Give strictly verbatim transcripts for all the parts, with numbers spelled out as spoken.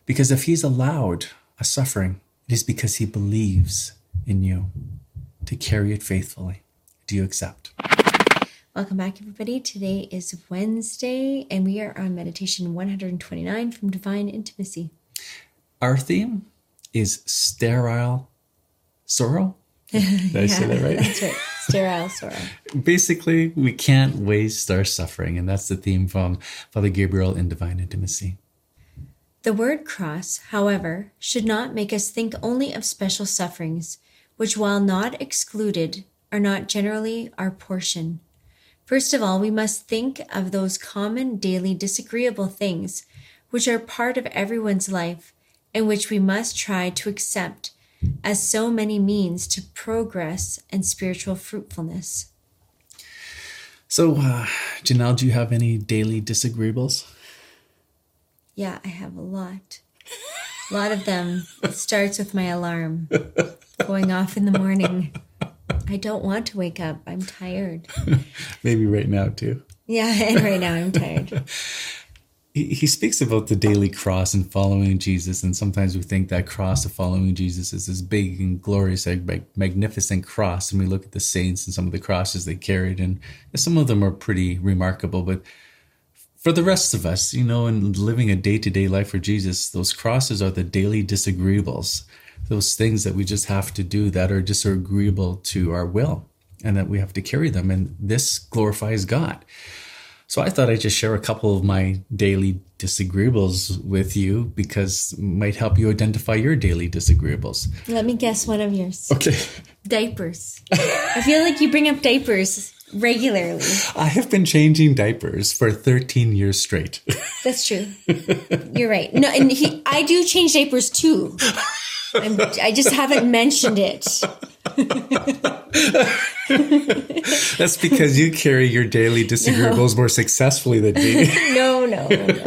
Because if he's allowed a suffering, it is because he believes in you to carry it faithfully. Do you accept? Welcome back, everybody. Today is Wednesday, and we are on meditation one hundred twenty-nine from Divine Intimacy. Our theme is sterile sorrow. Did I yeah, say that right? That's right. Sterile sorrow. Basically, we can't waste our suffering, and that's the theme from Father Gabriel in Divine Intimacy. The word cross, however, should not make us think only of special sufferings, which, while not excluded, are not generally our portion. First of all, we must think of those common daily disagreeable things which are part of everyone's life and which we must try to accept as so many means to progress and spiritual fruitfulness. So, uh, Janelle, do you have any daily disagreeables? Yeah, I have a lot. A lot of them. It starts with my alarm going off in the morning. I don't want to wake up. I'm tired. Maybe right now, too. Yeah, and right now I'm tired. He, he speaks about the daily cross and following Jesus, and sometimes we think that cross of following Jesus is this big and glorious, magnificent cross, and we look at the saints and some of the crosses they carried, and some of them are pretty remarkable, but for the rest of us, you know, in living a day-to-day life for Jesus, those crosses are the daily disagreeables, those things that we just have to do that are disagreeable to our will, and that we have to carry them, and this glorifies God. So I thought I'd just share a couple of my daily disagreeables with you because it might help you identify your daily disagreeables. Let me guess one of yours. Okay. Diapers. I feel like you bring up diapers regularly. I have been changing diapers for thirteen years straight. That's true. You're right. No, and he, I do change diapers too. I'm, I just haven't mentioned it. That's because you carry your daily disagreeables no. more successfully than me. no, no,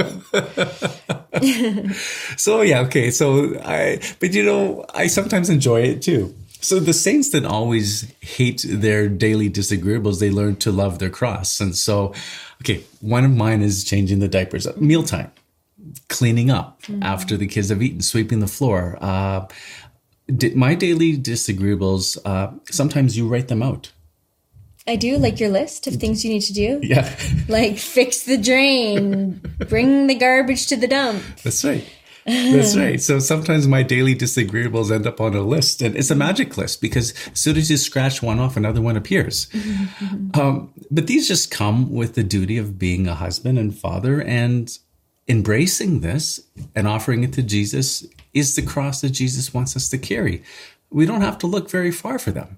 no. So yeah, okay. So I, but you know, I sometimes enjoy it too. So the saints that always hate their daily disagreeables, they learn to love their cross. And so, okay, one of mine is changing the diapers at mealtime, cleaning up mm-hmm. after the kids have eaten, sweeping the floor. Uh, my daily disagreeables, uh, sometimes you write them out. I do, like your list of things you need to do. Yeah. Like fix the drain, bring the garbage to the dump. That's right. That's right. So sometimes my daily disagreeables end up on a list, and it's a magic list because as soon as you scratch one off, another one appears. um, but these just come with the duty of being a husband and father, and embracing this and offering it to Jesus is the cross that Jesus wants us to carry. We don't have to look very far for them.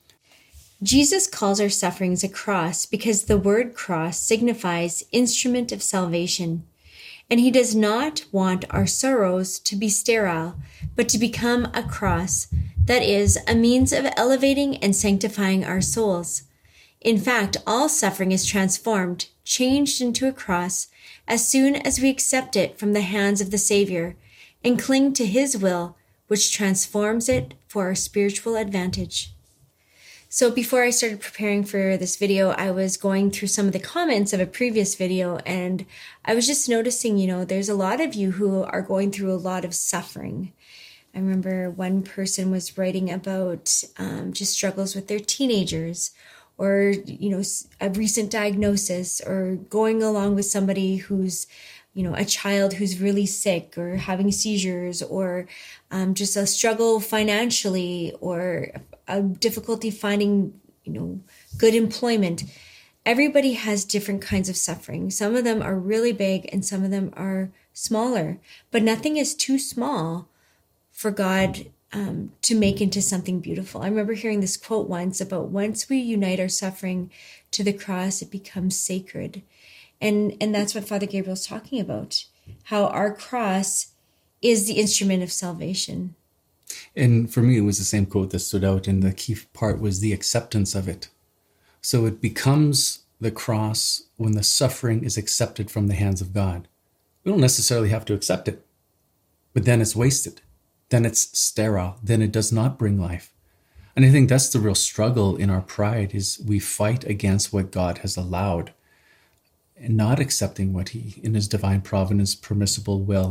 Jesus calls our sufferings a cross because the word cross signifies instrument of salvation. And he does not want our sorrows to be sterile, but to become a cross, that is, a means of elevating and sanctifying our souls. In fact, all suffering is transformed, changed into a cross, as soon as we accept it from the hands of the Savior and cling to his will, which transforms it for our spiritual advantage. So before I started preparing for this video, I was going through some of the comments of a previous video, and I was just noticing, you know, there's a lot of you who are going through a lot of suffering. I remember one person was writing about um, just struggles with their teenagers, or, you know, a recent diagnosis, or going along with somebody who's, you know, a child who's really sick or having seizures, or um, just a struggle financially, or a difficulty finding, you know, good employment. Everybody has different kinds of suffering. Some of them are really big and some of them are smaller, but nothing is too small for God um, to make into something beautiful. I remember hearing this quote once about once we unite our suffering to the cross, it becomes sacred. And, and that's what Father Gabriel is talking about, how our cross is the instrument of salvation. And for me, it was the same quote that stood out, and the key part was the acceptance of it. So it becomes the cross when the suffering is accepted from the hands of God. We don't necessarily have to accept it, but then it's wasted. Then it's sterile. Then it does not bring life. And I think that's the real struggle in our pride, is we fight against what God has allowed and not accepting what he, in his divine providence, permissible will, has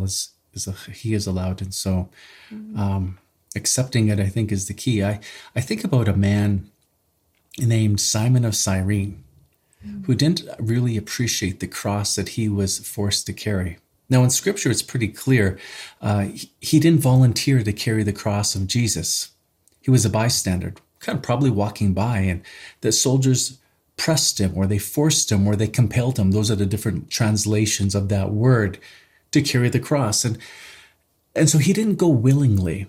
is a, he is allowed. And so um, accepting it, I think, is the key. I, I think about a man named Simon of Cyrene, who didn't really appreciate the cross that he was forced to carry. Now, in Scripture, it's pretty clear. Uh, he, he didn't volunteer to carry the cross of Jesus. He was a bystander, kind of probably walking by, and the soldiers pressed him, or they forced him, or they compelled him. Those are the different translations of that word, to carry the cross. And, and so he didn't go willingly.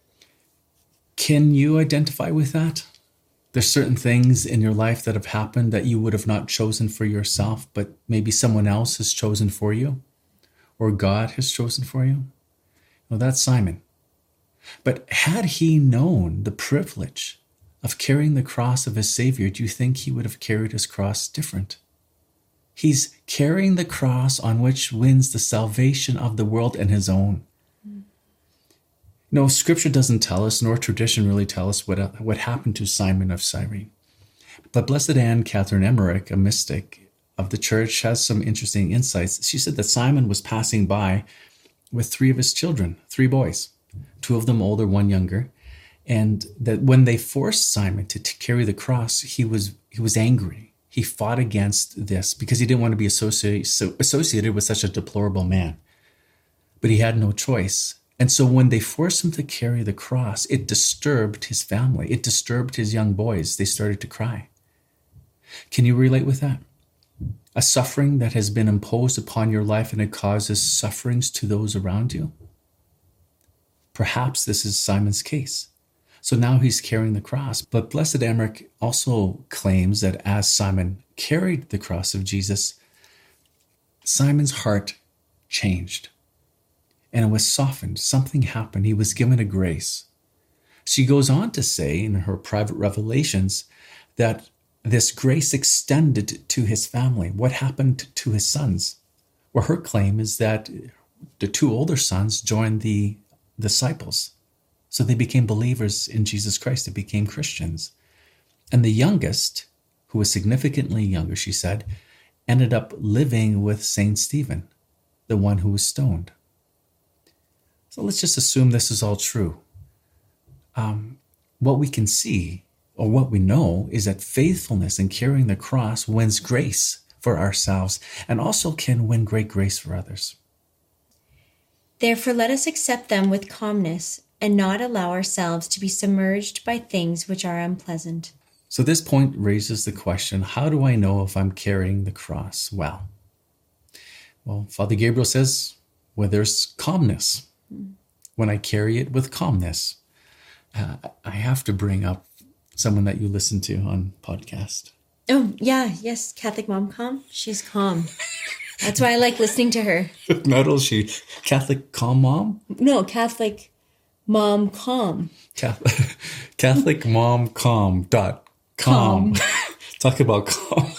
Can you identify with that? There's certain things in your life that have happened that you would have not chosen for yourself, but maybe someone else has chosen for you, or God has chosen for you. Well, that's Simon. But had he known the privilege of carrying the cross of his Savior, do you think he would have carried his cross different? He's carrying the cross on which wins the salvation of the world and his own. No, Scripture doesn't tell us, nor tradition really tell us what, what happened to Simon of Cyrene. But Blessed Anne Catherine Emmerich, a mystic of the church, has some interesting insights. She said that Simon was passing by with three of his children, three boys, two of them older, one younger, and that when they forced Simon to, to carry the cross, he was he was angry. He fought against this because he didn't want to be associated, so associated with such a deplorable man. But he had no choice. And so when they forced him to carry the cross, it disturbed his family. It disturbed his young boys. They started to cry. Can you relate with that? A suffering that has been imposed upon your life and it causes sufferings to those around you? Perhaps this is Simon's case. So now he's carrying the cross. But Blessed Emmerich also claims that as Simon carried the cross of Jesus, Simon's heart changed. And it was softened. Something happened. He was given a grace. She goes on to say in her private revelations that this grace extended to his family. What happened to his sons? Well, her claim is that the two older sons joined the disciples. So they became believers in Jesus Christ. They became Christians. And the youngest, who was significantly younger, she said, ended up living with Saint Stephen, the one who was stoned. So let's just assume this is all true. Um, what we can see, or what we know, is that faithfulness in carrying the cross wins grace for ourselves and also can win great grace for others. Therefore, let us accept them with calmness and not allow ourselves to be submerged by things which are unpleasant. So this point raises the question, how do I know if I'm carrying the cross well? Well, Father Gabriel says, well, there's calmness. When I carry it with calmness. Uh, I have to bring up someone that you listen to on podcast. Oh, yeah. Yes. Catholic Mom Calm. She's calm. That's why I like listening to her. Not only she Catholic Calm Mom? No, Catholic Mom Calm. Catholic, Catholic Mom Calm dot com. Calm. Talk about calm.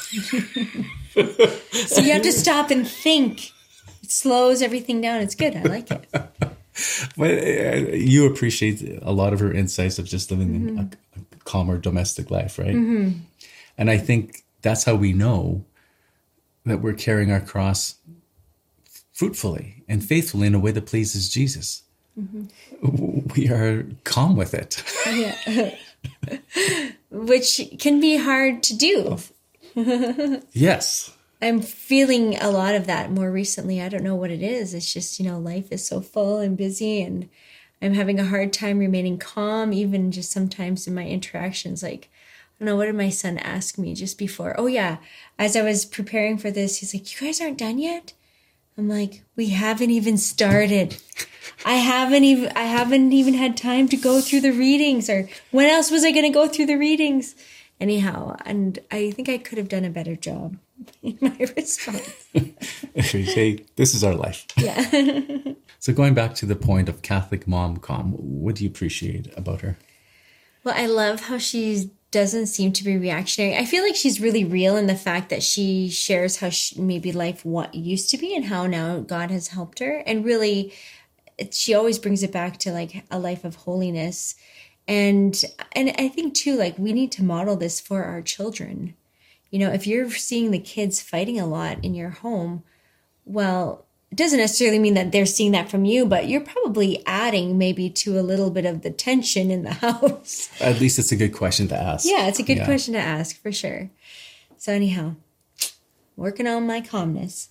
So you have to stop and think. It slows everything down. It's good. I like it. But uh, you appreciate a lot of her insights of just living mm-hmm. in a, a calmer domestic life, right? Mm-hmm. And I think that's how we know that we're carrying our cross fruitfully and faithfully in a way that pleases Jesus. Mm-hmm. We are calm with it. Yeah. Which can be hard to do. Yes. I'm feeling a lot of that more recently. I don't know what it is. It's just, you know, life is so full and busy and I'm having a hard time remaining calm, even just sometimes in my interactions. Like, I don't know, what did my son ask me just before? Oh, yeah. As I was preparing for this, he's like, you guys aren't done yet? I'm like, we haven't even started. I haven't even, I haven't even had time to go through the readings, or when else was I going to go through the readings? Anyhow, and I think I could have done a better job in my response. Hey, this is our life. Yeah. So going back to the point of Catholic Mom Calm, what do you appreciate about her? Well, I love how she doesn't seem to be reactionary. I feel like she's really real in the fact that she shares how she, maybe life what used to be and how now God has helped her. And really, it, she always brings it back to like a life of holiness. And and I think too, like we need to model this for our children. You know, if you're seeing the kids fighting a lot in your home, well, it doesn't necessarily mean that they're seeing that from you, but you're probably adding maybe to a little bit of the tension in the house. At least it's a good question to ask. Yeah, it's a good yeah. question to ask for sure. So anyhow, working on my calmness.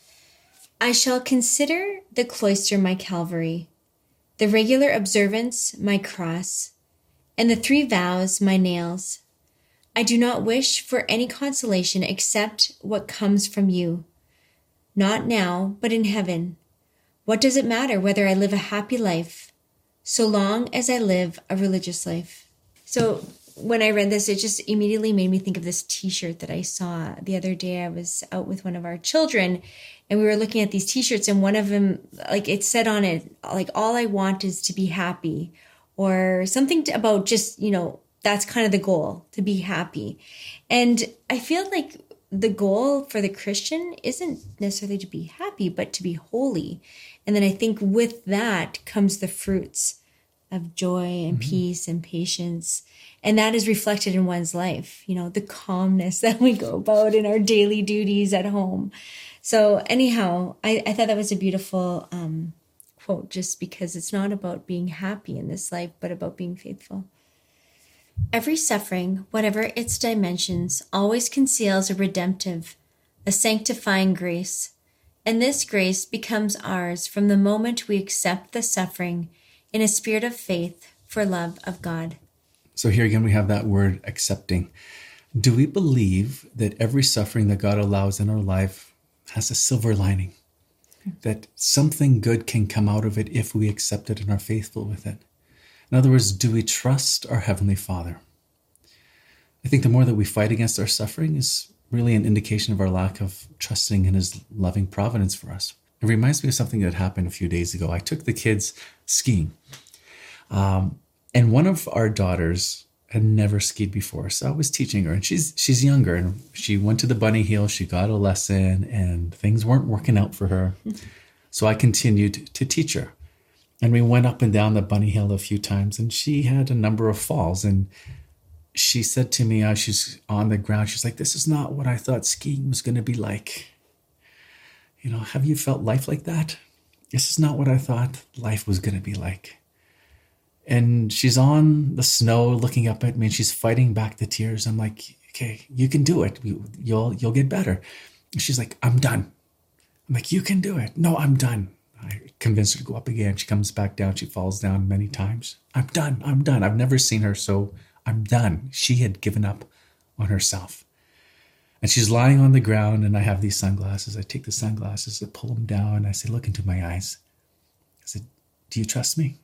I shall consider the cloister my Calvary, the regular observance my cross, and the three vows my nails. I do not wish for any consolation except what comes from you. Not now, but in heaven. What does it matter whether I live a happy life, so long as I live a religious life? So when I read this, it just immediately made me think of this t-shirt that I saw the other day. I was out with one of our children and we were looking at these t-shirts, and one of them, like, it said on it, like, all I want is to be happy, or something to, about just, you know, that's kind of the goal, to be happy. And I feel like the goal for the Christian isn't necessarily to be happy, but to be holy. And then I think with that comes the fruits of joy and mm-hmm. peace and patience. And that is reflected in one's life, you know, the calmness that we go about in our daily duties at home. So anyhow, I, I thought that was a beautiful um, quote, just because it's not about being happy in this life, but about being faithful. Every suffering, whatever its dimensions, always conceals a redemptive, a sanctifying grace. And this grace becomes ours from the moment we accept the suffering in a spirit of faith for love of God. So here again, we have that word accepting. Do we believe that every suffering that God allows in our life has a silver lining? That something good can come out of it if we accept it and are faithful with it? In other words, do we trust our Heavenly Father? I think the more that we fight against our suffering is really an indication of our lack of trusting in His loving providence for us. It reminds me of something that happened a few days ago. I took the kids skiing. Um, and one of our daughters had never skied before. So I was teaching her, and she's she's younger, and she went to the bunny hill. She got a lesson, and things weren't working out for her. So I continued to teach her. And we went up and down the bunny hill a few times, and she had a number of falls. And she said to me as she's on the ground, she's like, this is not what I thought skiing was going to be like. You know, have you felt life like that? This is not what I thought life was going to be like. And she's on the snow looking up at me, and she's fighting back the tears. I'm like, okay, you can do it. You'll, you'll get better. And she's like, I'm done. I'm like, you can do it. No, I'm done. I convinced her to go up again. She comes back down. She falls down many times. I'm done. I'm done. I've never seen her, so I'm done. She had given up on herself. And she's lying on the ground, and I have these sunglasses. I take the sunglasses, I pull them down. I say, look into my eyes. I said, do you trust me?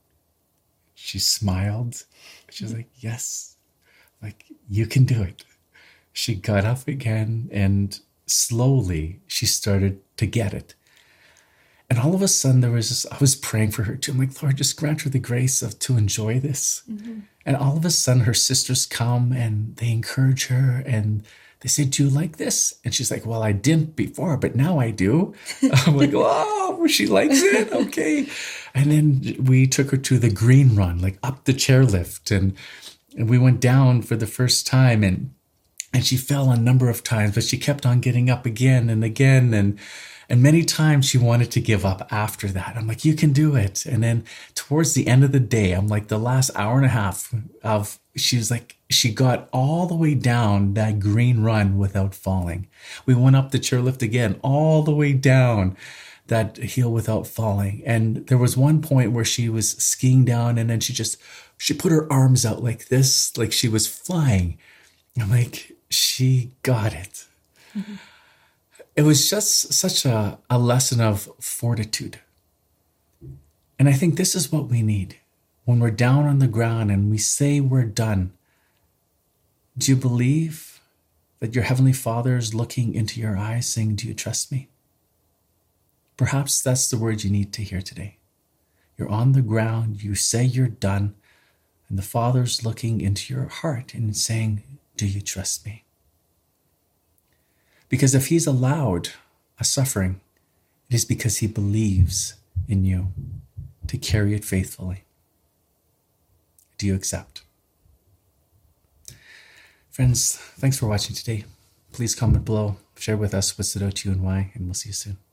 She smiled. She was like, yes. Like, you can do it. She got up again, and slowly she started to get it. And all of a sudden there was this, I was praying for her too. I'm like, Lord, just grant her the grace of to enjoy this. Mm-hmm. And all of a sudden her sisters come and they encourage her and they say, do you like this? And she's like, well, I didn't before, but now I do. I'm like, oh, she likes it. Okay. And then we took her to the green run, like up the chairlift. And, and we went down for the first time, and, and she fell a number of times, but she kept on getting up again and again. And, And many times she wanted to give up after that. I'm like, you can do it. And then towards the end of the day, I'm like the last hour and a half of, she was like, she got all the way down that green run without falling. We went up the chairlift again, all the way down that hill without falling. And there was one point where she was skiing down, and then she just, she put her arms out like this, like she was flying. I'm like, she got it. Mm-hmm. It was just such a, a lesson of fortitude. And I think this is what we need. When we're down on the ground and we say we're done, do you believe that your Heavenly Father is looking into your eyes saying, do you trust me? Perhaps that's the word you need to hear today. You're on the ground, you say you're done, and the Father's looking into your heart and saying, do you trust me? Because if He's allowed a suffering, it is because He believes in you to carry it faithfully. Do you accept? Friends, thanks for watching today. Please comment below, share with us what stood out to you and why, and we'll see you soon.